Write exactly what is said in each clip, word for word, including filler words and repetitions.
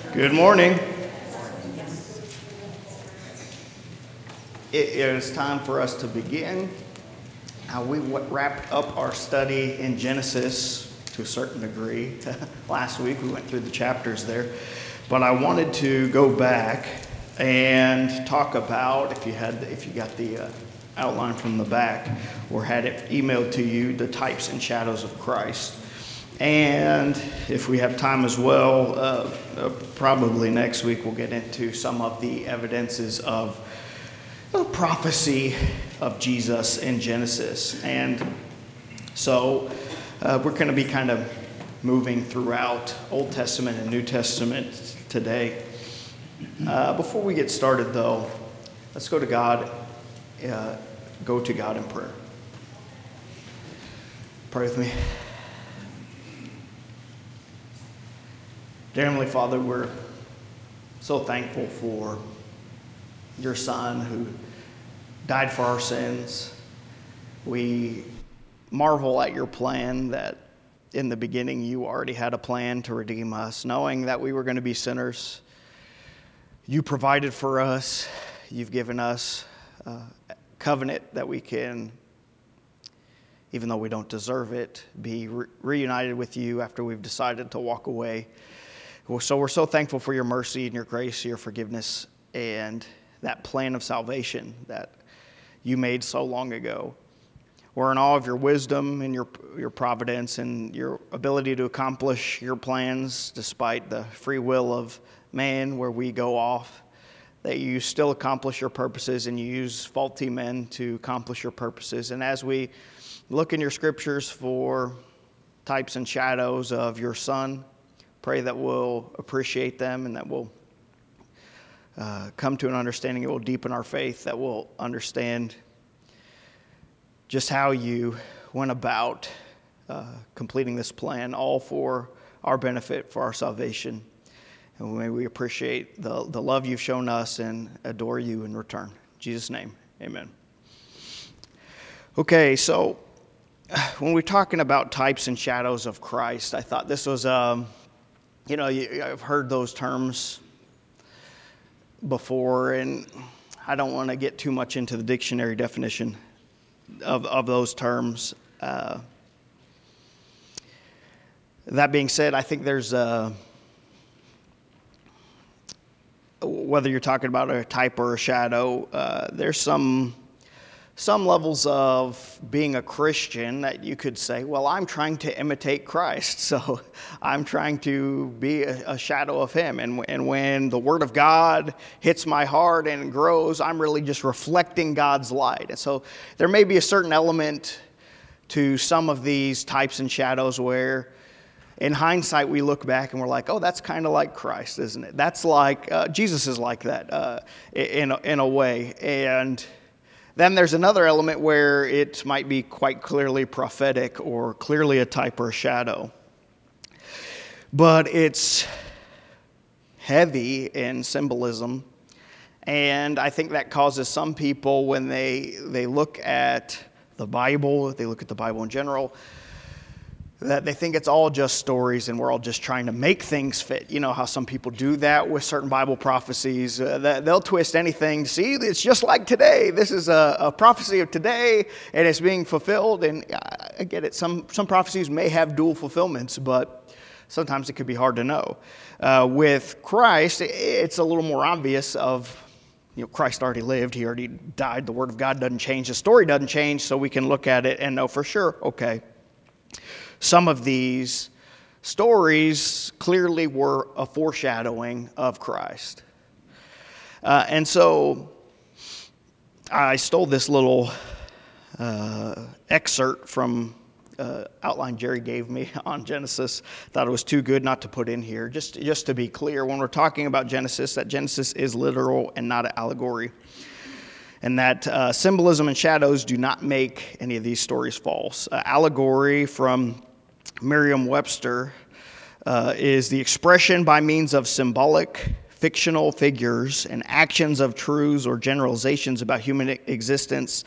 Good morning. It is time for us to begin. Uh, we w- wrapped up our study in Genesis to a certain degree. Last week we went through the chapters there. But I wanted to go back and talk about, if you had, if you got the uh, outline from the back or had it emailed to you, the types and shadows of Christ. And if we have time as well, uh, uh, probably next week we'll get into some of the evidences of the prophecy of Jesus in Genesis. And so uh, we're going to be kind of moving throughout Old Testament and New Testament today. Uh, before we get started, though, let's go to God, uh, go to God in prayer. Pray with me. Dear Heavenly Father, we're so thankful for your Son who died for our sins. We marvel at your plan that in the beginning you already had a plan to redeem us, knowing that we were going to be sinners. You provided for us. You've given us a covenant that we can, even though we don't deserve it, be re- reunited with you after we've decided to walk away. So we're so thankful for your mercy and your grace, your forgiveness, and that plan of salvation that you made so long ago. We're in awe of your wisdom and your your providence and your ability to accomplish your plans despite the free will of man where we go off, that you still accomplish your purposes and you use faulty men to accomplish your purposes. And as we look in your scriptures for types and shadows of your Son, pray that we'll appreciate them and that we'll uh, come to an understanding. It will deepen our faith, that we'll understand just how you went about uh, completing this plan, all for our benefit, for our salvation. And may we appreciate the, the love you've shown us and adore you in return. In Jesus' name, amen. Okay, so when we're talking about types and shadows of Christ, I thought this was... Um, You know, I've heard those terms before, and I don't want to get too much into the dictionary definition of, of those terms. Uh, that being said, I think there's a, whether you're talking about a type or a shadow, uh, there's some some levels of being a Christian that you could say, well, I'm trying to imitate Christ, so I'm trying to be a, a shadow of him. And, and when the Word of God hits my heart and grows, I'm really just reflecting God's light. And so there may be a certain element to some of these types and shadows where in hindsight we look back and we're like, oh, that's kind of like Christ, isn't it? That's like, uh, Jesus is like that uh, in, in a way. And then there's another element where it might be quite clearly prophetic or clearly a type or a shadow. But it's heavy in symbolism. And I think that causes some people, when they they look at the Bible, they look at the Bible in general, that they think it's all just stories and we're all just trying to make things fit. You know how some people do that with certain Bible prophecies. Uh, that they'll twist anything. See, it's just like today. This is a, a prophecy of today and it's being fulfilled. And I get it. Some, some prophecies may have dual fulfillments, but sometimes it could be hard to know. Uh, with Christ, it's a little more obvious of, you know, Christ already lived. He already died. The Word of God doesn't change. The story doesn't change. So we can look at it and know for sure, okay, some of these stories clearly were a foreshadowing of Christ. Uh, and so I stole this little uh, excerpt from uh, outline Jerry gave me on Genesis. Thought it was too good not to put in here. Just, just to be clear, when we're talking about Genesis, that Genesis is literal and not an allegory. And that uh, symbolism and shadows do not make any of these stories false. Uh, allegory from Merriam-Webster uh, is the expression by means of symbolic, fictional figures and actions of truths or generalizations about human existence,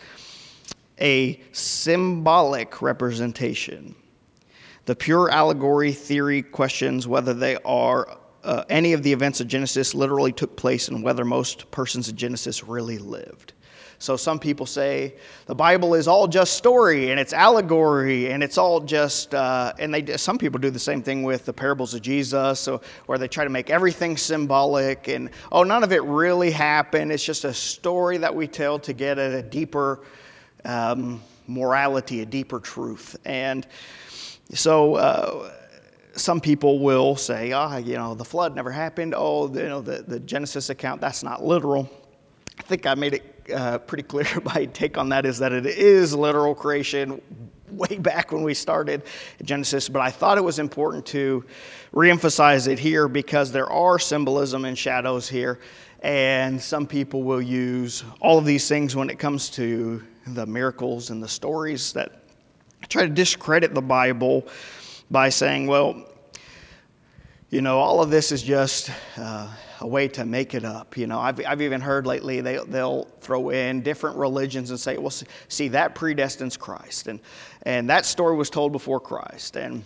a symbolic representation. The pure allegory theory questions whether they are uh, any of the events of Genesis literally took place and whether most persons in Genesis really lived. So some people say the Bible is all just story and it's allegory and it's all just, uh, and they some people do the same thing with the parables of Jesus, so, where they try to make everything symbolic and, oh, none of it really happened. It's just a story that we tell to get at a deeper um, morality, a deeper truth. And so uh, some people will say, ah, oh, you know, the flood never happened. Oh, you know, the, the Genesis account, that's not literal. I think I made it uh, pretty clear. My take on that is that it is literal creation way back when we started Genesis, but I thought it was important to reemphasize it here because there are symbolism and shadows here, and some people will use all of these things when it comes to the miracles and the stories that try to discredit the Bible by saying, well, you know, all of this is just uh, a way to make it up. You know, I've, I've even heard lately they, they'll throw in different religions and say, well, see, that predestines Christ. And, and that story was told before Christ. And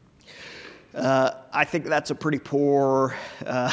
uh, I think that's a pretty poor uh,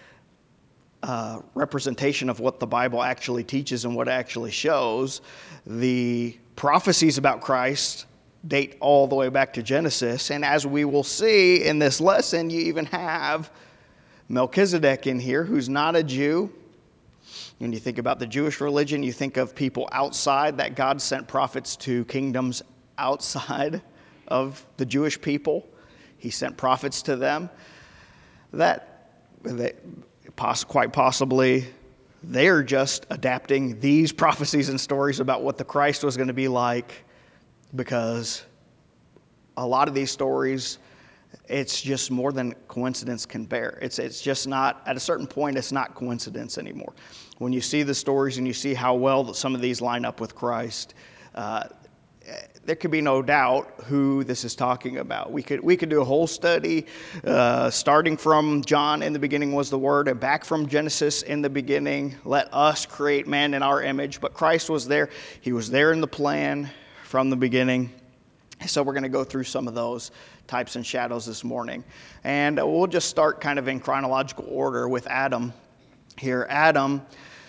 uh, representation of what the Bible actually teaches and what it actually shows. The prophecies about Christ date all the way back to Genesis. And as we will see in this lesson, you even have Melchizedek in here, who's not a Jew. When you think about the Jewish religion, you think of people outside, that God sent prophets to kingdoms outside of the Jewish people. He sent prophets to them. That, they, quite possibly, they're just adapting these prophecies and stories about what the Christ was going to be like, because a lot of these stories, it's just more than coincidence can bear. It's it's just not, at a certain point, it's not coincidence anymore. When you see the stories and you see how well that some of these line up with Christ, uh, there could be no doubt who this is talking about. We could we could do a whole study, uh, starting from John, in the beginning was the Word, and back from Genesis, in the beginning, let us create man in our image. But Christ was there. He was there in the plan from the beginning. So we're going to go through some of those types and shadows this morning. And we'll just start kind of in chronological order with Adam here. Adam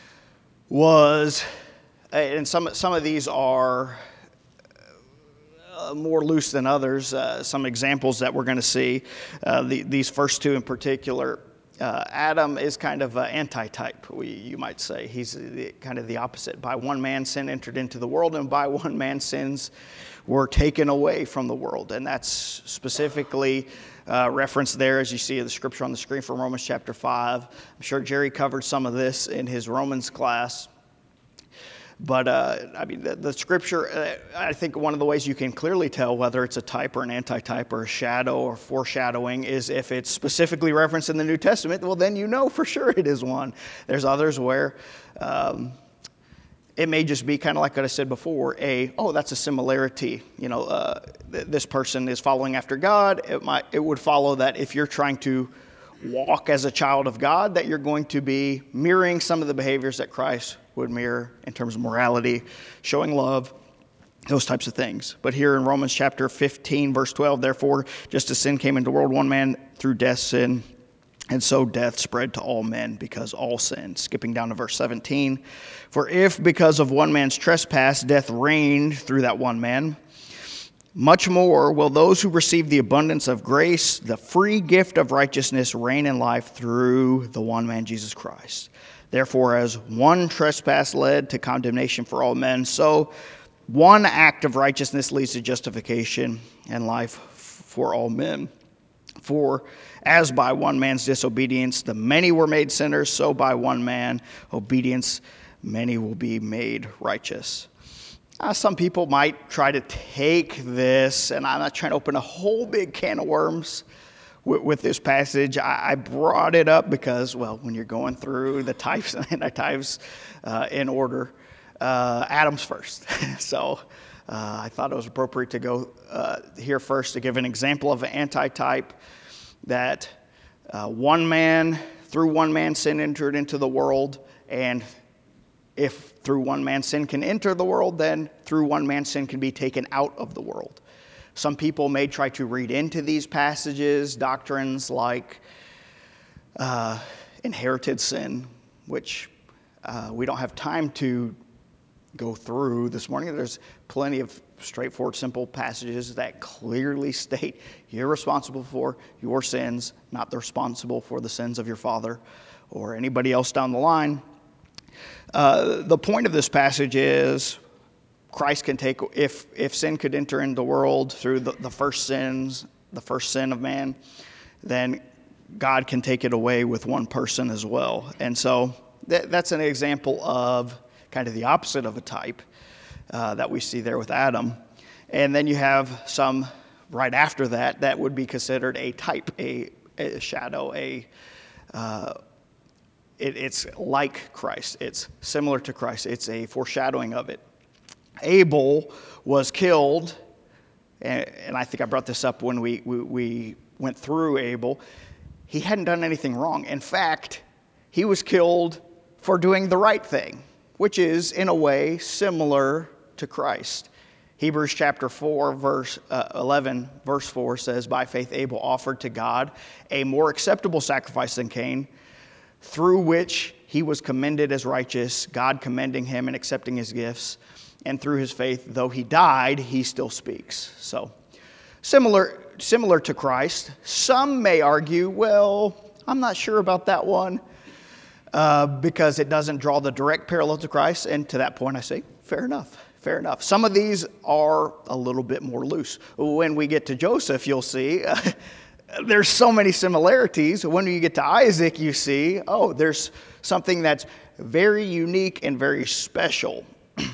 was, and some, some of these are uh, more loose than others. Uh, some examples that we're going to see, uh, the, these first two in particular. Uh, Adam is kind of an anti-type, we, you might say. He's the, kind of the opposite. By one man sin entered into the world, and by one man sins were taken away from the world. And that's specifically uh, referenced there, as you see the scripture on the screen from Romans chapter five. I'm sure Jerry covered some of this in his Romans class. But, uh, I mean, the, the scripture, uh, I think one of the ways you can clearly tell whether it's a type or an anti-type or a shadow or foreshadowing is if it's specifically referenced in the New Testament, well, then you know for sure it is one. There's others where um, it may just be kind of like what I said before, a, oh, that's a similarity. You know, uh, th- this person is following after God. It might, it would follow that if you're trying to walk as a child of God, that you're going to be mirroring some of the behaviors that Christ would mirror in terms of morality, showing love, those types of things. But here in Romans chapter fifteen, verse twelve, therefore, just as sin came into the world, one man through death sin, and so death spread to all men because all sinned. Skipping down to verse seventeen, for if because of one man's trespass death reigned through that one man, much more will those who receive the abundance of grace, the free gift of righteousness, reign in life through the one man, Jesus Christ. Therefore, as one trespass led to condemnation for all men, so one act of righteousness leads to justification and life for all men. For as by one man's disobedience the many were made sinners, so by one man obedience many will be made righteous. Uh, some people might try to take this, and I'm not trying to open a whole big can of worms with, with this passage. I, I brought it up because, well, when you're going through the types and anti-types uh, in order, uh, Adam's first. so uh, I thought it was appropriate to go uh, here first to give an example of an anti-type that uh, one man, through one man sin entered into the world, and if through one man sin can enter the world, then through one man sin can be taken out of the world. Some people may try to read into these passages doctrines like uh, inherited sin, which uh, we don't have time to go through this morning. There's plenty of straightforward, simple passages that clearly state you're responsible for your sins, not the responsible for the sins of your father or anybody else down the line. Uh, the point of this passage is Christ can take, if if sin could enter into the world through the, the first sins, the first sin of man, then God can take it away with one person as well. And so that, that's an example of kind of the opposite of a type uh, that we see there with Adam. And then you have some right after that that would be considered a type, a, a shadow, a uh, it, it's like Christ. It's similar to Christ. It's a foreshadowing of it. Abel was killed, and, and I think I brought this up when we, we, we went through Abel. He hadn't done anything wrong. In fact, he was killed for doing the right thing, which is, in a way, similar to Christ. Hebrews chapter four, verse uh, eleven, verse four says, "By faith Abel offered to God a more acceptable sacrifice than Cain, through which he was commended as righteous, God commending him and accepting his gifts. And through his faith, though he died, he still speaks." So, similar, similar to Christ. Some may argue, well, I'm not sure about that one uh, because it doesn't draw the direct parallel to Christ. And to that point, I say, fair enough. Fair enough. Some of these are a little bit more loose. When we get to Joseph, you'll see uh, there's so many similarities. When you get to Isaac, you see, oh, there's something that's very unique and very special.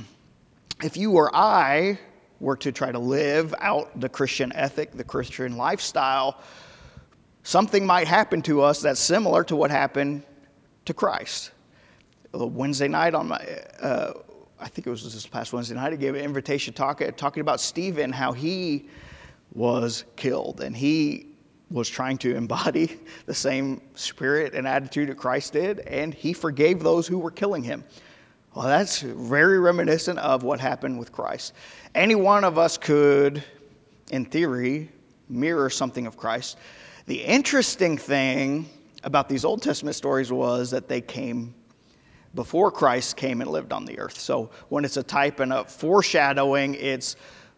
If you or I were to try to live out the Christian ethic, the Christian lifestyle, something might happen to us that's similar to what happened to Christ. Wednesday night on my, uh, I think it was this past Wednesday night, I gave an invitation talk, talking about Stephen, how he was killed, and he was trying to embody the same spirit and attitude that Christ did, and he forgave those who were killing him. Well, that's very reminiscent of what happened with Christ. Any one of us could, in theory, mirror something of Christ. The interesting thing about these Old Testament stories was that they came before Christ came and lived on the earth. So when it's a type and a foreshadowing, it's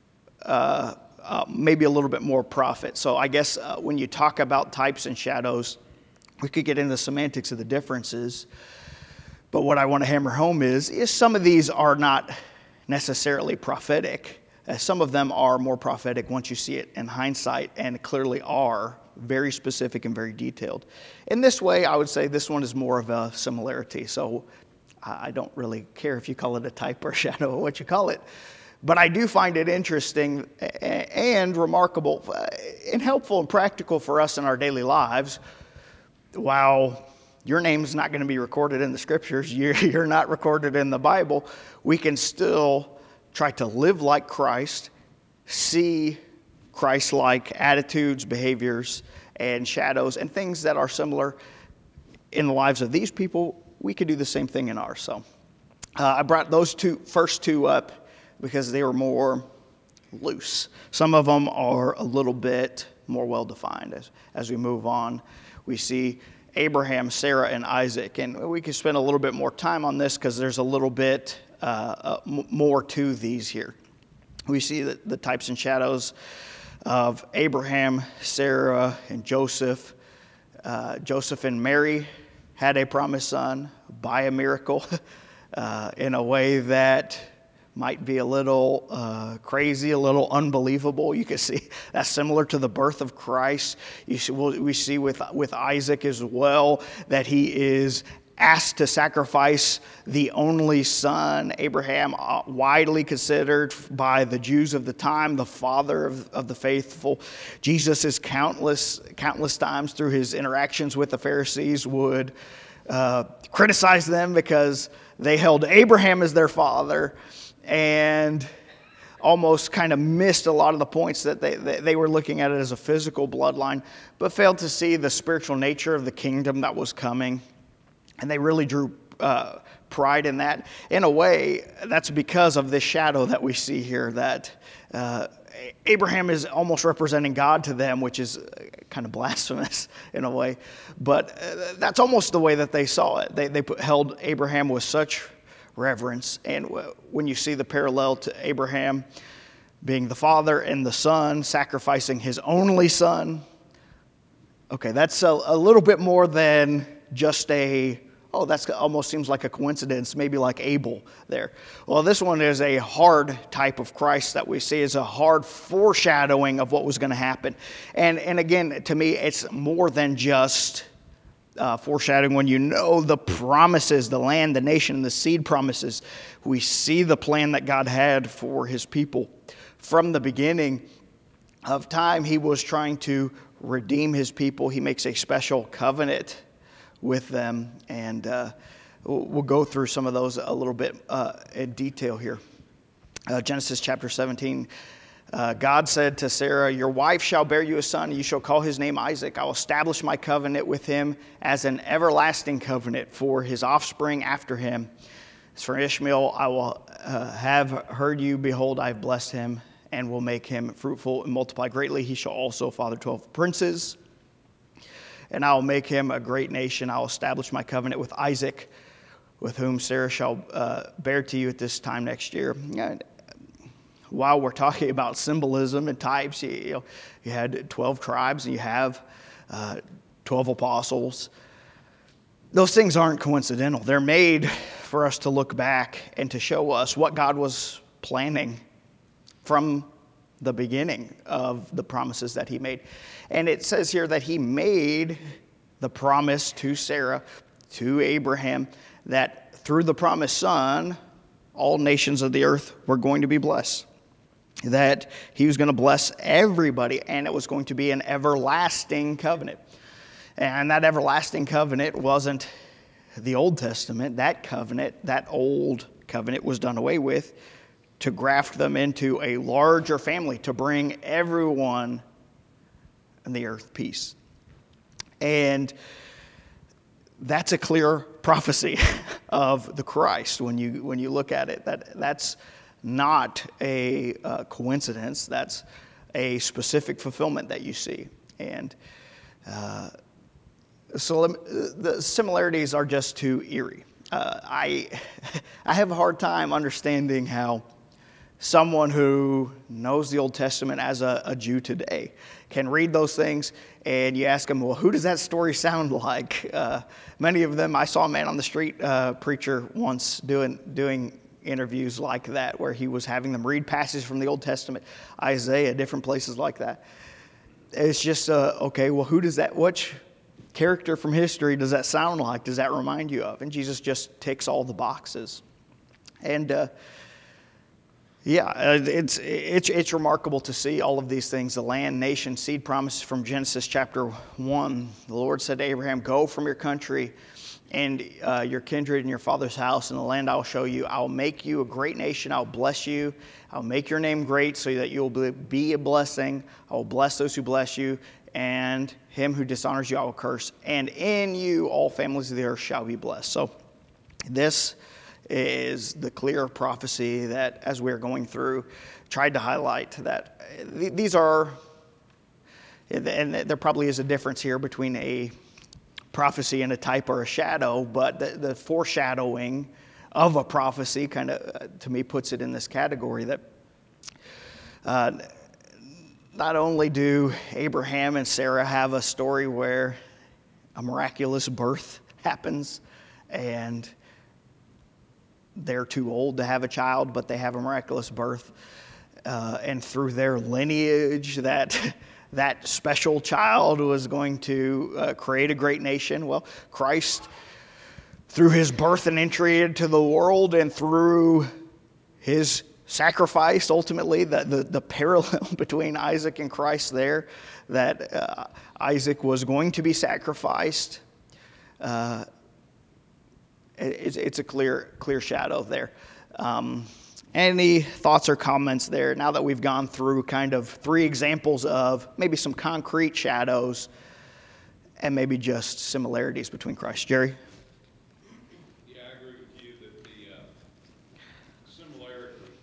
uh, uh, maybe a little bit more prophet. So I guess uh, when you talk about types and shadows, we could get into the semantics of the differences. But what I want to hammer home is, is some of these are not necessarily prophetic. Uh, some of them are more prophetic once you see it in hindsight, and clearly are very specific and very detailed. In this way, I would say this one is more of a similarity. So I don't really care if you call it a type or shadow or what you call it. But I do find it interesting and remarkable and helpful and practical for us in our daily lives. While your name's not going to be recorded in the scriptures, you're not recorded in the Bible, we can still try to live like Christ, see Christ-like attitudes, behaviors, and shadows, and things that are similar in the lives of these people. We could do the same thing in ours. So uh, I brought those two first two up because they were more loose. Some of them are a little bit more well-defined. As, as we move on, we see Abraham, Sarah, and Isaac. And we can spend a little bit more time on this because there's a little bit uh, uh, m- more to these here. We see the, the types and shadows of Abraham, Sarah, and Joseph. Uh, Joseph and Mary had a promised son by a miracle uh, in a way that might be a little uh, crazy, a little unbelievable. You can see that's similar to the birth of Christ. You see, we see with, with Isaac as well that he is asked to sacrifice the only son. Abraham, uh, widely considered by the Jews of the time the father of, of the faithful. Jesus is countless, countless times through his interactions with the Pharisees would uh, criticize them because they held Abraham as their father, and almost kind of missed a lot of the points that they, they, they were looking at it as a physical bloodline, but failed to see the spiritual nature of the kingdom that was coming. And they really drew uh, pride in that. In a way, that's because of this shadow that we see here, that uh, Abraham is almost representing God to them, which is kind of blasphemous in a way, but uh, that's almost the way that they saw it. They, they put, held Abraham with such reverence, and when you see the parallel to Abraham being the father and the son, sacrificing his only son, okay, that's a, a little bit more than just a, oh, that's almost seems like a coincidence, maybe like Abel there. Well, this one is a hard type of Christ that we see as a hard foreshadowing of what was going to happen. And, and again, to me, it's more than just uh, foreshadowing. When you know the promises, the land, the nation, the seed promises, we see the plan that God had for his people. From the beginning of time, he was trying to redeem his people. He makes a special covenant with them, and uh, we'll go through some of those a little bit uh, in detail here. Uh, Genesis chapter seventeen, uh, God said to Sarah, "Your wife shall bear you a son, and you shall call his name Isaac. I will establish my covenant with him as an everlasting covenant for his offspring after him. As for Ishmael, I will uh, have heard you. Behold, I have blessed him, and will make him fruitful and multiply greatly. He shall also father twelve princes. And I will make him a great nation. I will establish my covenant with Isaac, with whom Sarah shall uh, bear to you at this time next year." And while we're talking about symbolism and types, you, you, know, you had twelve tribes and you have uh, twelve apostles. Those things aren't coincidental. They're made for us to look back and to show us what God was planning from the beginning of the promises that he made. And it says here that he made the promise to Sarah, to Abraham, that through the promised son, all nations of the earth were going to be blessed. That he was going to bless everybody, and it was going to be an everlasting covenant. And that everlasting covenant wasn't the Old Testament. That covenant, that old covenant was done away with, to graft them into a larger family, to bring everyone in the earth peace. And that's a clear prophecy of the Christ when you when you look at it. That that's not a uh, coincidence. That's a specific fulfillment that you see. And uh, so the similarities are just too eerie. Uh, I I have a hard time understanding how someone who knows the Old Testament as a, a Jew today can read those things, and you ask them, well, who does that story sound like? Uh, many of them, I saw a man on the street, uh, preacher once doing doing interviews like that, where he was having them read passages from the Old Testament, Isaiah, different places like that. It's just, uh, okay, well, who does that, which character from history does that sound like? Does that remind you of? And Jesus just ticks all the boxes. And, uh, Yeah, it's it's it's remarkable to see all of these things, the land, nation, seed promises from Genesis chapter one. The Lord said to Abraham, "Go from your country and uh, your kindred and your father's house, and the land I will show you. I will make you a great nation. I will bless you. I will make your name great so that you will be a blessing. I will bless those who bless you, and him who dishonors you I will curse. And in you all families of the earth shall be blessed." So this is the clear prophecy that, as we're going through, tried to highlight that these are, and there probably is a difference here between a prophecy and a type or a shadow, but the, the foreshadowing of a prophecy kind of, to me, puts it in this category that uh, not only do Abraham and Sarah have a story where a miraculous birth happens and they're too old to have a child, but they have a miraculous birth. Uh, and through their lineage, that that special child was going to uh, create a great nation. Well, Christ, through his birth and entry into the world, and through his sacrifice, ultimately, the, the, the parallel between Isaac and Christ there, that uh, Isaac was going to be sacrificed. Uh, It's, it's a clear, clear shadow there. Um, any thoughts or comments there now that we've gone through kind of three examples of maybe some concrete shadows and maybe just similarities between Christ? Jerry? Yeah, I agree with you that the uh, similarity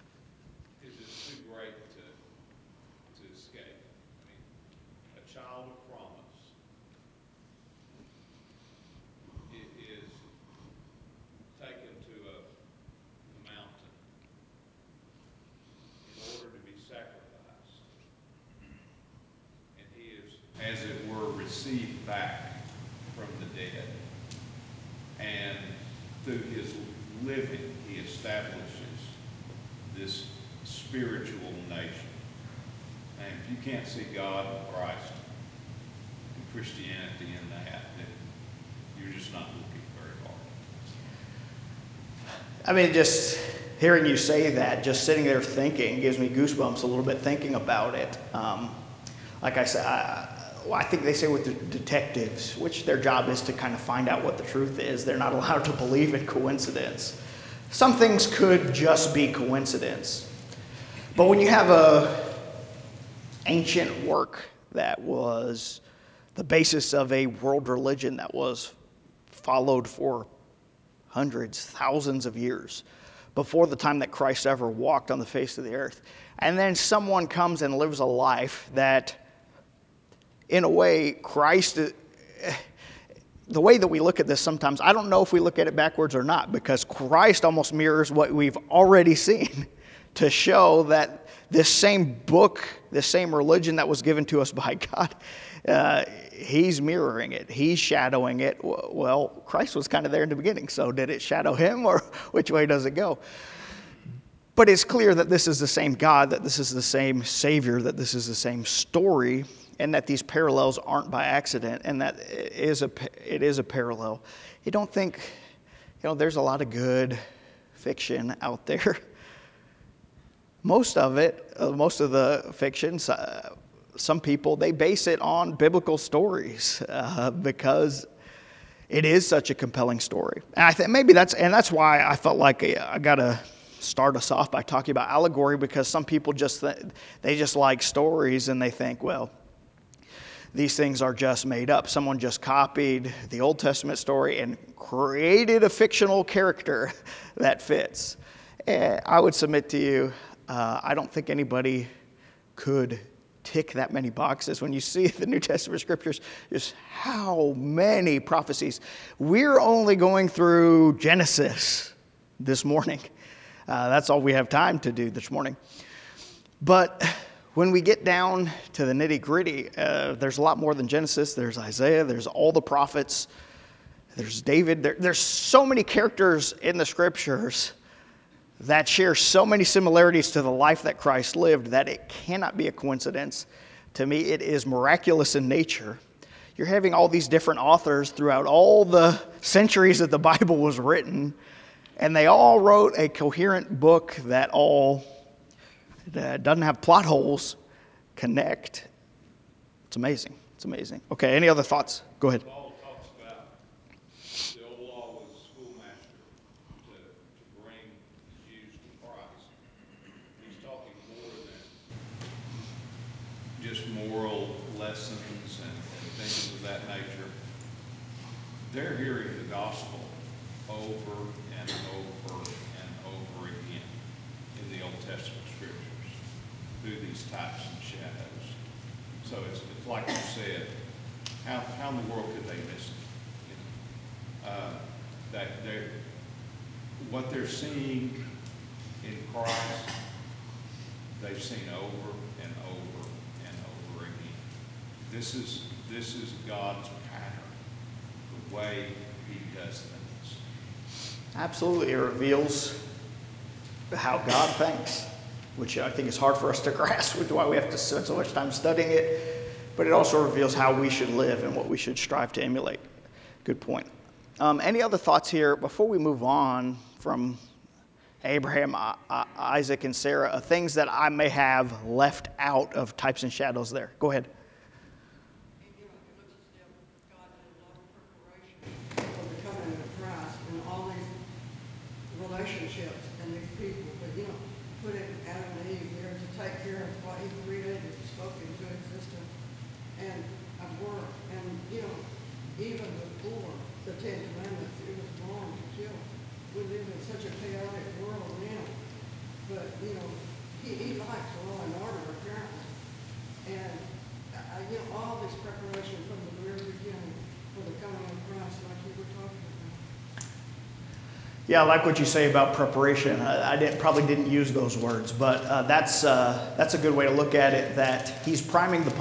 is just too great to to escape. I mean, a child of as it were, received back from the dead. And through his living, he establishes this spiritual nation. And if you can't see God and Christ and Christianity in that, then you're just not looking very hard. I mean, just hearing you say that, just sitting there thinking, gives me goosebumps a little bit thinking about it. Um, like I said, I, well, I think they say with the detectives, which their job is to kind of find out what the truth is, they're not allowed to believe in coincidence. Some things could just be coincidence. But when you have a ancient work that was the basis of a world religion that was followed for hundreds, thousands of years before the time that Christ ever walked on the face of the earth, and then someone comes and lives a life that, in a way, Christ, the way that we look at this sometimes, I don't know if we look at it backwards or not, because Christ almost mirrors what we've already seen to show that this same book, this same religion that was given to us by God, uh, he's mirroring it. He's shadowing it. Well, Christ was kind of there in the beginning, so did it shadow him, or which way does it go? But it's clear that this is the same God, that this is the same Savior, that this is the same story, and that these parallels aren't by accident, and that it is a, it is a parallel. You don't think, you know, there's a lot of good fiction out there. Most of it, uh, most of the fictions, uh, some people, they base it on biblical stories uh, because it is such a compelling story. And I think maybe that's, and that's why I felt like I got to start us off by talking about allegory, because some people just, th- they just like stories and they think, well, these things are just made up. Someone just copied the Old Testament story and created a fictional character that fits. And I would submit to you, uh, I don't think anybody could tick that many boxes. When you see the New Testament scriptures, just how many prophecies. We're only going through Genesis this morning. Uh, that's all we have time to do this morning. But when we get down to the nitty gritty, uh, there's a lot more than Genesis. There's Isaiah, there's all the prophets, there's David. There, there's so many characters in the scriptures that share so many similarities to the life that Christ lived that it cannot be a coincidence. To me, it is miraculous in nature. You're having all these different authors throughout all the centuries that the Bible was written, and they all wrote a coherent book that all that doesn't have plot holes, connect. It's amazing. It's amazing. Okay, any other thoughts? Go ahead. Paul talks about the old law was a schoolmaster to, to bring the Jews to Christ. He's talking more than just moral lessons and, and things of that nature. They're hearing the gospel over and over and over again in the Old Testament scriptures through these types and shadows. So it's, it's like you said, how, how in the world could they miss it? You know, uh, that they what they're seeing in Christ, they've seen over and over and over again. This is this is God's pattern, the way He does things. Absolutely, it reveals how God thinks, which I think is hard for us to grasp, which is why we have to spend so much time studying it. But it also reveals how we should live and what we should strive to emulate. Good point. Um, any other thoughts here before we move on from Abraham, I- I- Isaac, and Sarah, uh, things that I may have left out of types and shadows there? Go ahead. You know, it looks as if God did a lot of preparation for the coming of Christ and all these relationships and these people. But, you know, putting Adam and Eve there to take care of what He created, spoke into existence, and a work. And, you know, even before the Ten Commandments, it was wrong to kill. We live in such a chaotic world now. But, you know, He, he likes law and order, apparently. And uh, you know, all this preparation from the very beginning for the coming of Christ, like you were talking about. Yeah, I like what you say about preparation. I, I didn't, probably didn't use those words, but uh, that's uh, that's a good way to look at it. That He's priming the pump.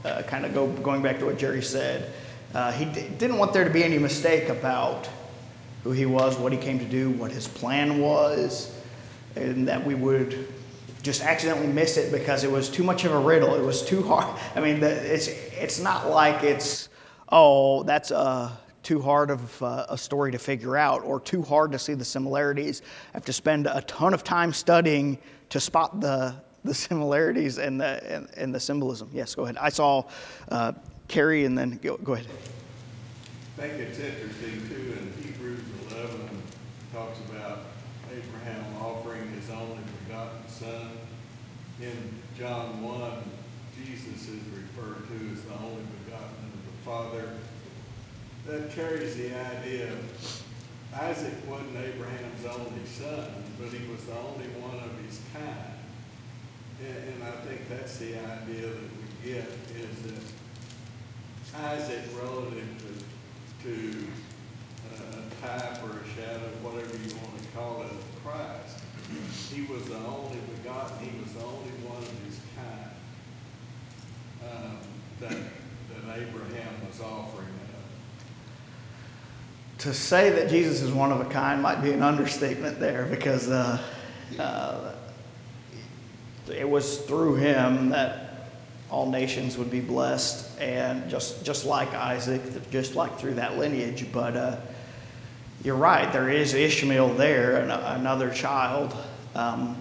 uh, kind of go going back to what Jerry said. Uh, he d- didn't want there to be any mistake about who he was, what he came to do, what his plan was, and that we would just accidentally miss it because it was too much of a riddle. It was too hard. I mean, the, it's it's not like it's, oh, that's uh, too hard of uh, a story to figure out or too hard to see the similarities. I have to spend a ton of time studying to spot the the similarities and the and, and the symbolism. Yes, go ahead. I saw uh, Carrie, and then go, go ahead. I think it's interesting too, in Hebrews eleven, talks about Abraham offering his only begotten son. In John one, Jesus is referred to as the only begotten of the Father. That carries the idea of Isaac wasn't Abraham's only son, but he was the only one of his kind. And, and I think that's the idea that we get, is that Isaac, relative to to uh, a type or a shadow, whatever you want to call it, of Christ. He was the only begotten. He was the only one of his kind um, that that Abraham was offering up. To say that Jesus is one of a kind might be an understatement there, because uh, uh, it was through him that all nations would be blessed, and just just like Isaac, just like through that lineage. But uh, you're right, there is Ishmael there, an, another child. Um,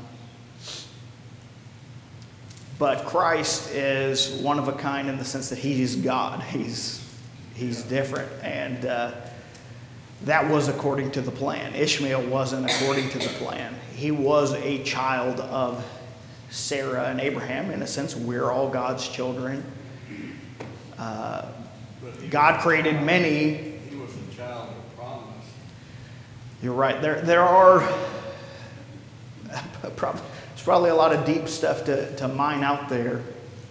but Christ is one of a kind in the sense that he's God. He's he's different, and uh, that was according to the plan. Ishmael wasn't according to the plan. He was a child of Sarah and Abraham. In a sense, we're all God's children. Uh, God created many. He was a child of promise. You're right. There, there are. There's probably a lot of deep stuff to, to mine out there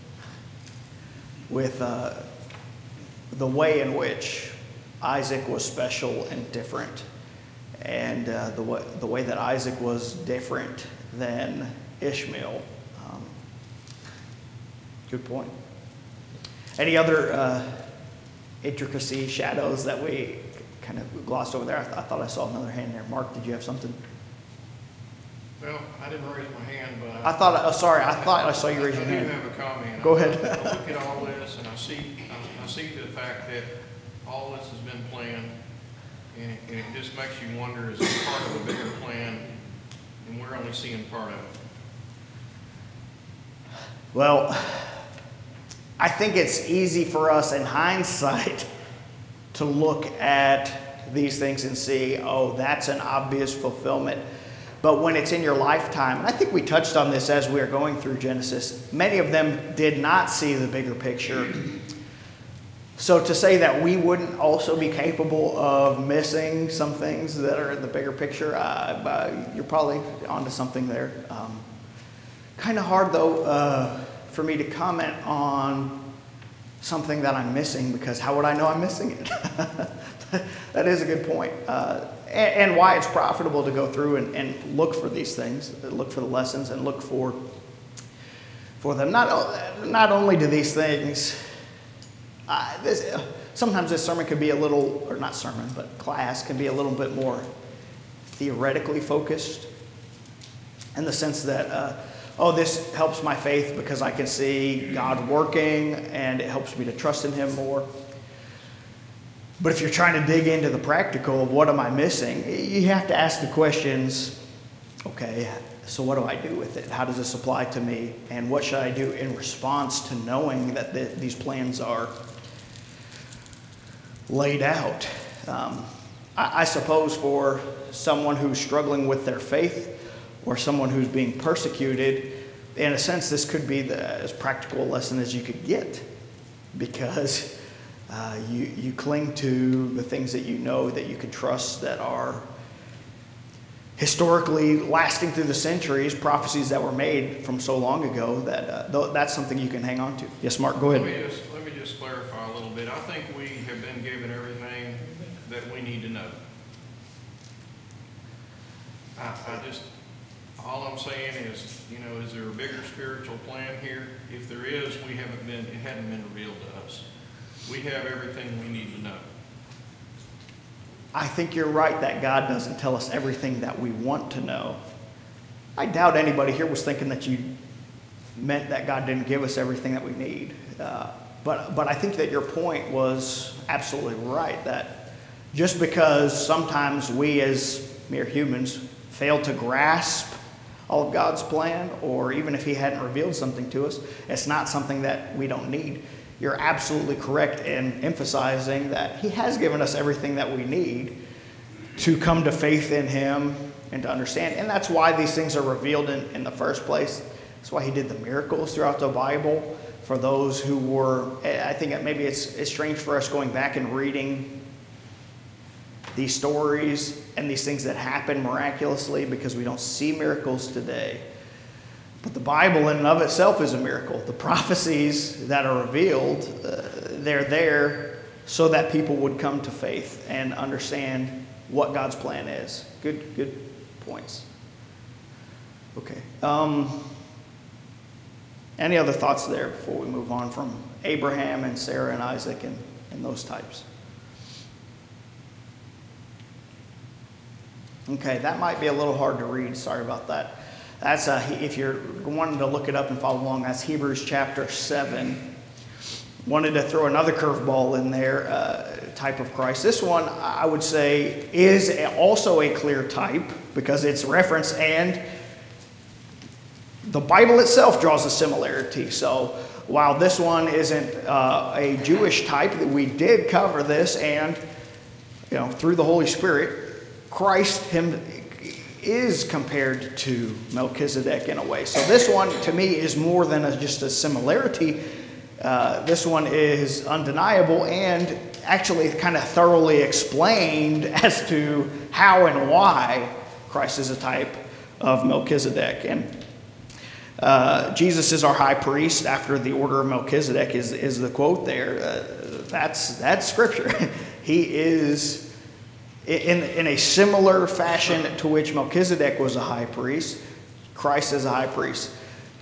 with uh, the way in which Isaac was special and different, and uh, the way the way that Isaac was different than Ishmael. Um, good point. Any other uh, intricacies, shadows that we kind of glossed over there? I, th- I thought I saw another hand there. Mark, did you have something? Well, I didn't raise my hand, but I thought. Oh, sorry. I thought I saw you raise your I do hand. have a comment. Go I- ahead. I look at all this and I see, I, I see the fact that all this has been planned, and it, and it just makes you wonder, is it part of a bigger plan, and we're only seeing part of it? Well, I think it's easy for us in hindsight to look at these things and see, oh, that's an obvious fulfillment. But when it's in your lifetime, and I think we touched on this as we were going through Genesis, many of them did not see the bigger picture. So to say that we wouldn't also be capable of missing some things that are in the bigger picture, uh, uh, you're probably onto something there. Um, kind of hard, though, uh, for me to comment on something that I'm missing, because how would I know I'm missing it? That is a good point. Uh, and, and why it's profitable to go through and, and look for these things, look for the lessons, and look for for them. Not, not only do these things, uh, this, uh, sometimes this sermon could be a little, or not sermon, but class can be a little bit more theoretically focused, in the sense that, uh, oh, this helps my faith because I can see God working and it helps me to trust in Him more. But if you're trying to dig into the practical of what am I missing, you have to ask the questions, okay, so what do I do with it? How does this apply to me? And what should I do in response to knowing that the, these plans are laid out? Um, I, I suppose for someone who's struggling with their faith, or someone who's being persecuted, in a sense, this could be the, as practical a lesson as you could get, because uh, you, you cling to the things that you know, that you can trust, that are historically lasting through the centuries, prophecies that were made from so long ago, that uh, that's something you can hang on to. Yes, Mark, go ahead. Let me just, let me just clarify a little bit. I think we have been given everything that we need to know. I, I just, All I'm saying is, you know, is there a bigger spiritual plan here? If there is, we haven't been, it hadn't been revealed to us. We have everything we need to know. I think you're right that God doesn't tell us everything that we want to know. I doubt anybody here was thinking that you meant that God didn't give us everything that we need. Uh, but, but I think that your point was absolutely right, that just because sometimes we as mere humans fail to grasp all of God's plan, or even if he hadn't revealed something to us, it's not something that we don't need. You're absolutely correct in emphasizing that he has given us everything that we need to come to faith in him and to understand. And that's why these things are revealed in, in the first place. That's why he did the miracles throughout the Bible for those who were, I think that maybe it's, it's strange for us going back and reading these stories and these things that happen miraculously because we don't see miracles today. But the Bible in and of itself is a miracle. The prophecies that are revealed, uh, they're there so that people would come to faith and understand what God's plan is. Good, good points. Okay. Um, any other thoughts there before we move on from Abraham and Sarah and Isaac and, and those types? Okay, that might be a little hard to read. Sorry about that. That's uh, if you're wanting to look it up and follow along, that's Hebrews chapter seven. Wanted to throw another curveball in there, uh, type of Christ. This one, I would say, is also a clear type because it's reference, and the Bible itself draws a similarity. So while this one isn't uh, a Jewish type, we did cover this, and you know, through the Holy Spirit, Christ him is compared to Melchizedek in a way. So this one, to me, is more than a, just a similarity. Uh, this one is undeniable and actually kind of thoroughly explained as to how and why Christ is a type of Melchizedek. And uh, Jesus is our high priest after the order of Melchizedek is, is the quote there. Uh, that's, that's scripture. He is... In, in a similar fashion to which Melchizedek was a high priest, Christ is a high priest.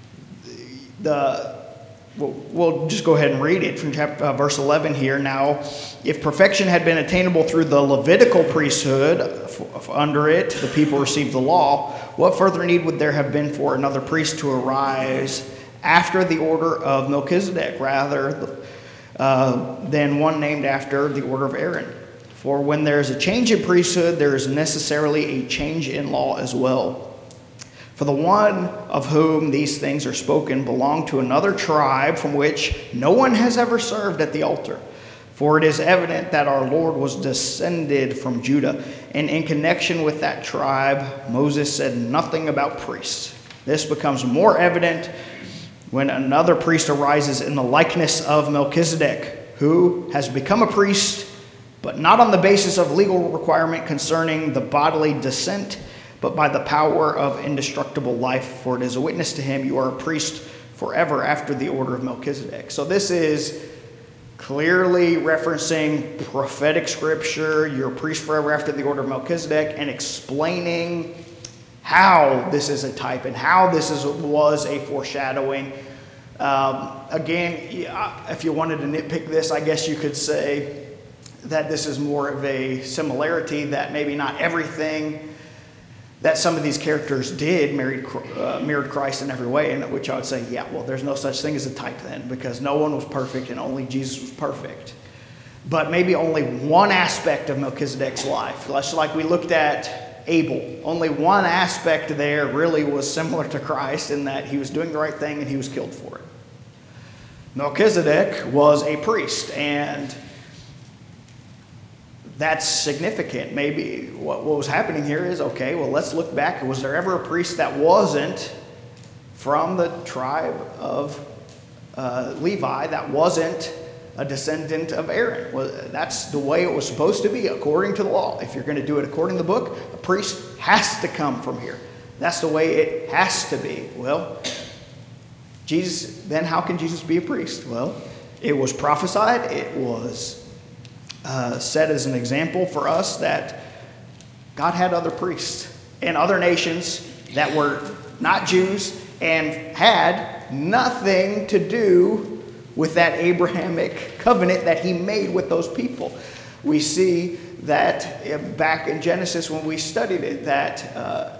The, we'll, we'll just go ahead and read it from chapter, uh, verse eleven here. Now, if perfection had been attainable through the Levitical priesthood, f- under it the people received the law, what further need would there have been for another priest to arise after the order of Melchizedek, rather uh, than one named after the order of Aaron? For when there is a change in priesthood, there is necessarily a change in law as well. For the one of whom these things are spoken belonged to another tribe from which no one has ever served at the altar. For it is evident that our Lord was descended from Judah, and in connection with that tribe, Moses said nothing about priests. This becomes more evident when another priest arises in the likeness of Melchizedek, who has become a priest, but not on the basis of legal requirement concerning the bodily descent, but by the power of indestructible life. For it is a witness to him, you are a priest forever after the order of Melchizedek. So this is clearly referencing prophetic scripture. You're a priest forever after the order of Melchizedek, and explaining how this is a type and how this is was a foreshadowing. Um, again, if you wanted to nitpick this, I guess you could say that this is more of a similarity, that maybe not everything that some of these characters did married, uh, mirrored Christ in every way, and which I would say, yeah, well, there's no such thing as a type then, because no one was perfect and only Jesus was perfect. But maybe only one aspect of Melchizedek's life, just like we looked at Abel, only one aspect there really was similar to Christ in that he was doing the right thing and he was killed for it. Melchizedek was a priest, and that's significant. Maybe what, what was happening here is, okay, well, let's look back. Was there ever a priest that wasn't from the tribe of uh, Levi, that wasn't a descendant of Aaron? Well, that's the way it was supposed to be according to the law. If you're going to do it according to the book, a priest has to come from here. That's the way it has to be. Well, Jesus, then how can Jesus be a priest? Well, it was prophesied, it was Uh, set as an example for us that God had other priests in other nations that were not Jews and had nothing to do with that Abrahamic covenant that he made with those people. We see that back in Genesis when we studied it, that uh,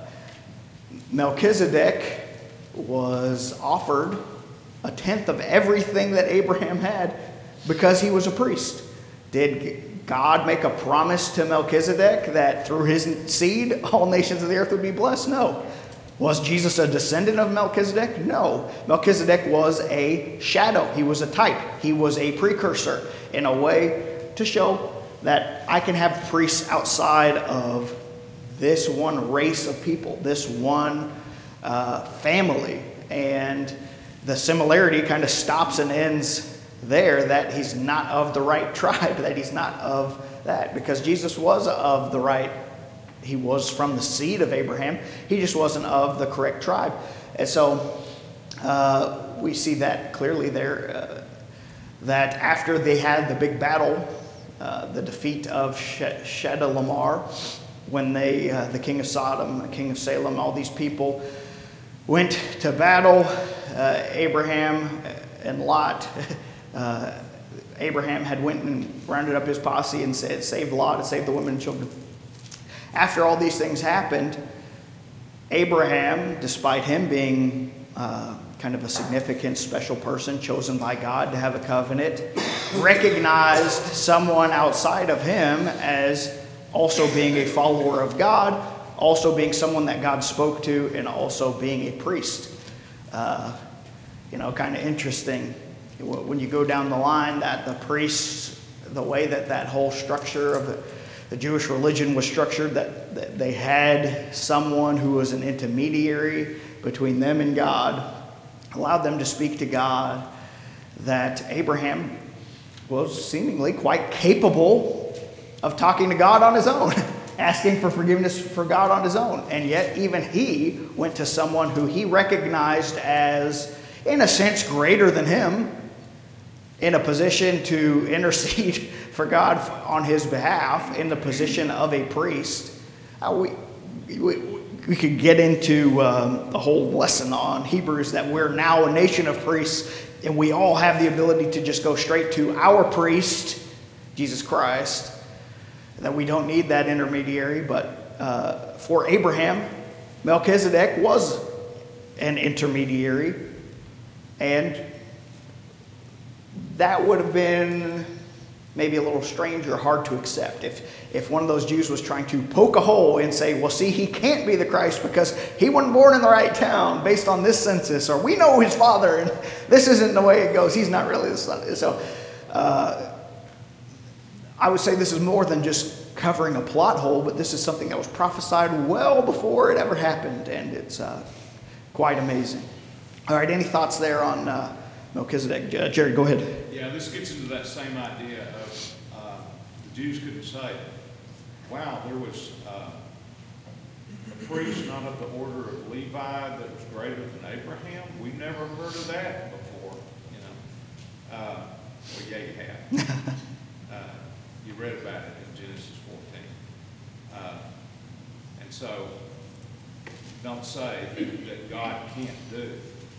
Melchizedek was offered a tenth of everything that Abraham had because he was a priest. Did God make a promise to Melchizedek that through his seed all nations of the earth would be blessed? No. Was Jesus a descendant of Melchizedek? No. Melchizedek was a shadow. He was a type. He was a precursor in a way to show that I can have priests outside of this one race of people, this one uh, family. And the similarity kind of stops and ends there, that he's not of the right tribe, that he's not of that, because Jesus was of the right, he was from the seed of Abraham, he just wasn't of the correct tribe. And so uh, we see that clearly there, uh, that after they had the big battle, uh, the defeat of Chedorlaomer, when they, uh, the king of Sodom, the king of Salem, all these people went to battle, uh, Abraham and Lot, uh, Abraham had went and rounded up his posse and said, saved Lot and saved the women and children. After all these things happened, Abraham, despite him being uh, kind of a significant special person chosen by God to have a covenant, recognized someone outside of him as also being a follower of God, also being someone that God spoke to, and also being a priest. Uh, you know, kind of interesting when you go down the line that the priests, the way that that whole structure of the, the Jewish religion was structured, that, that they had someone who was an intermediary between them and God, allowed them to speak to God, that Abraham was seemingly quite capable of talking to God on his own, asking for forgiveness for God on his own. And yet even he went to someone who he recognized as, in a sense, greater than him, in a position to intercede for God on his behalf, in the position of a priest. Uh, we, we, we could get into um, the whole lesson on Hebrews, that we're now a nation of priests, and we all have the ability to just go straight to our priest, Jesus Christ, that we don't need that intermediary. But uh, for Abraham, Melchizedek was an intermediary, and that would have been maybe a little strange or hard to accept if, if one of those Jews was trying to poke a hole and say, well, see, he can't be the Christ because he wasn't born in the right town based on this census, or we know his father and this isn't the way it goes. He's not really the son. So uh, I would say this is more than just covering a plot hole, but this is something that was prophesied well before it ever happened, and it's uh, quite amazing. All right, any thoughts there on uh, Melchizedek? Uh, Jared, go ahead. Yeah, this gets into that same idea of uh, the Jews couldn't say, wow, there was uh, a priest not of the order of Levi that was greater than Abraham. We've never heard of that before, you know. Uh, well, yeah, you have. uh, you read about it in Genesis fourteen. Uh, and so don't say that God can't do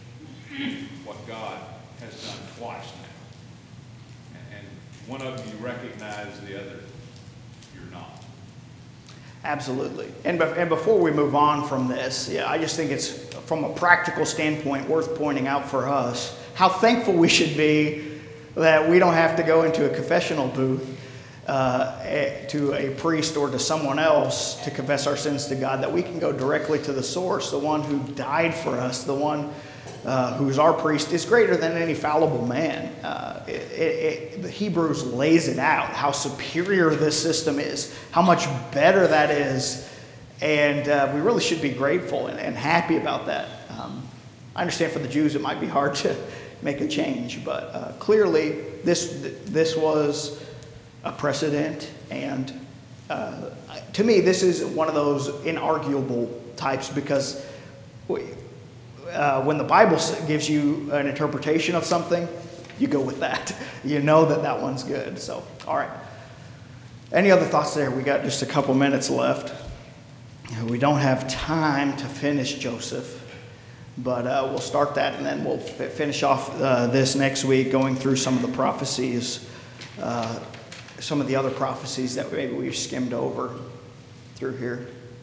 what God has done twice now. And, and one of them you recognize, the other you're not. Absolutely. And, be- and before we move on from this, yeah, I just think it's, from a practical standpoint, worth pointing out for us how thankful we should be that we don't have to go into a confessional booth uh, eh, to a priest or to someone else to confess our sins to God, that we can go directly to the source, the one who died for us, the one Uh, who's our priest, is greater than any fallible man. Uh, it, it, it, the Hebrews lays it out, how superior this system is, how much better that is, and uh, we really should be grateful and, and happy about that. Um, I understand for the Jews it might be hard to make a change, but uh, clearly this this was a precedent, and uh, to me this is one of those inarguable types, because we, Uh, when the Bible gives you an interpretation of something, you go with that. You know that that one's good. So, all right. Any other thoughts there? We got just a couple minutes left. We don't have time to finish Joseph, but uh, we'll start that and then we'll f- finish off uh, this next week going through some of the prophecies, uh, some of the other prophecies that maybe we've skimmed over through here.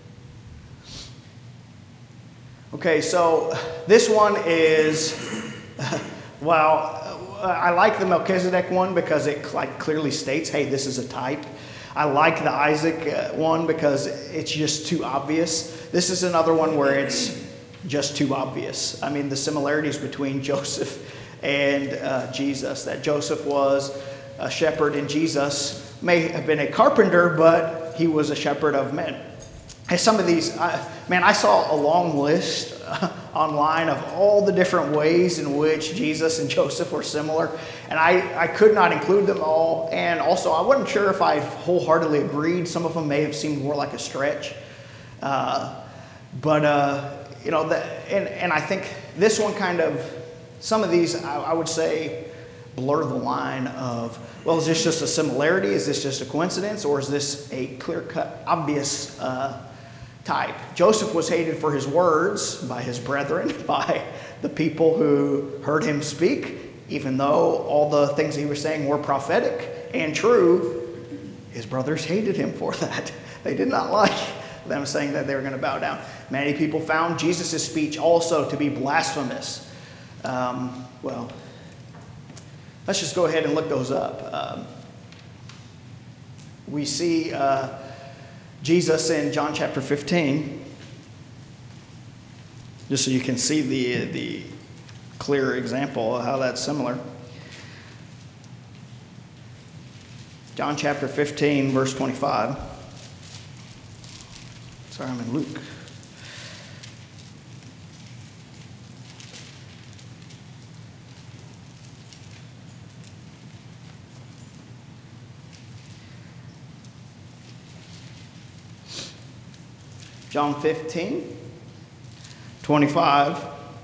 Okay, so this one is, well, I like the Melchizedek one because it like clearly states, hey, this is a type. I like the Isaac uh, one because it's just too obvious. This is another one where it's just too obvious. I mean, the similarities between Joseph and uh, Jesus, that Joseph was a shepherd and Jesus may have been a carpenter, but he was a shepherd of men. And some of these, I, man, I saw a long list uh, online of all the different ways in which Jesus and Joseph were similar. And I, I could not include them all. And also, I wasn't sure if I wholeheartedly agreed. Some of them may have seemed more like a stretch. Uh, but, uh, you know, the, and, and I think this one kind of, some of these, I, I would say, blur the line of, well, is this just a similarity? Is this just a coincidence? Or is this a clear-cut, obvious uh type? Joseph was hated for his words by his brethren, by the people who heard him speak, even though all the things he was saying were prophetic and true. His brothers hated him for that. They did not like them saying that they were going to bow down. Many people found Jesus' speech also to be blasphemous. Um, well, let's just go ahead and look those up. Um, we see uh, Jesus in John chapter fifteen, just so you can see the, the clear example of how that's similar. John chapter fifteen, verse twenty-five. Sorry, I'm in Luke. John fifteen, twenty-five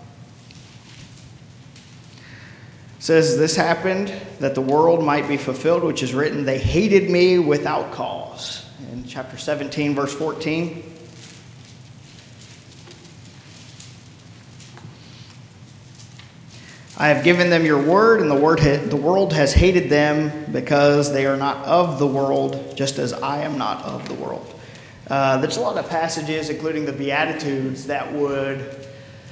says, "This happened that the world might be fulfilled, which is written, they hated me without cause." In chapter seventeen, verse fourteen. "I have given them your word, and the word ha- the world has hated them because they are not of the world, just as I am not of the world." Uh, there's a lot of passages, including the Beatitudes, that would,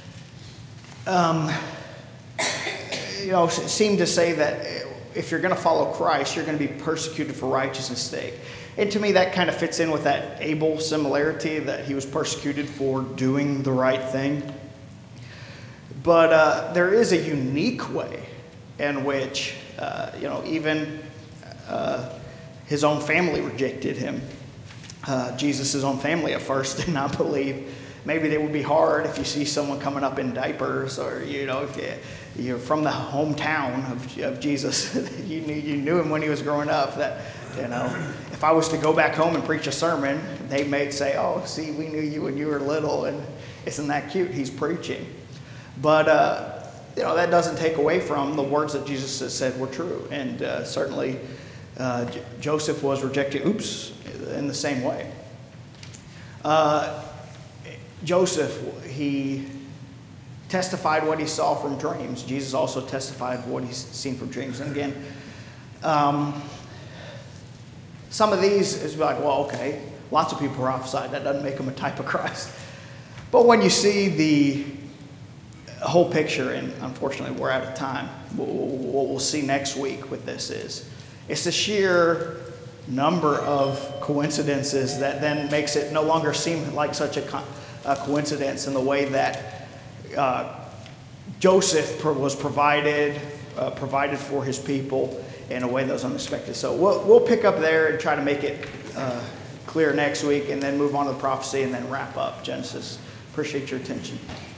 um, you know, seem to say that if you're going to follow Christ, you're going to be persecuted for righteousness' sake. And to me, that kind of fits in with that Abel similarity, that he was persecuted for doing the right thing. But uh, there is a unique way in which, uh, you know, even uh, his own family rejected him. Uh, Jesus' own family at first did not believe. Maybe it would be hard if you see someone coming up in diapers, or, you know, if you, you're from the hometown of, of Jesus, you knew, you knew him when he was growing up, that, you know, if I was to go back home and preach a sermon, they may say, "Oh, see, we knew you when you were little, and isn't that cute? He's preaching." But, uh, you know, that doesn't take away from the words that Jesus has said were true. And uh, certainly uh, J- Joseph was rejected, oops, in the same way. Uh, Joseph, he testified what he saw from dreams. Jesus also testified what he's seen from dreams. And again, um, some of these is like, well, okay, lots of people prophesied. That doesn't make them a type of Christ. But when you see the whole picture, and unfortunately we're out of time, what we'll see next week with this is, it's the sheer number of coincidences that then makes it no longer seem like such a, co- a coincidence, in the way that uh, Joseph was provided, uh, provided for his people in a way that was unexpected. So we'll, we'll pick up there and try to make it uh, clear next week, and then move on to the prophecy, and then wrap up Genesis. Appreciate your attention.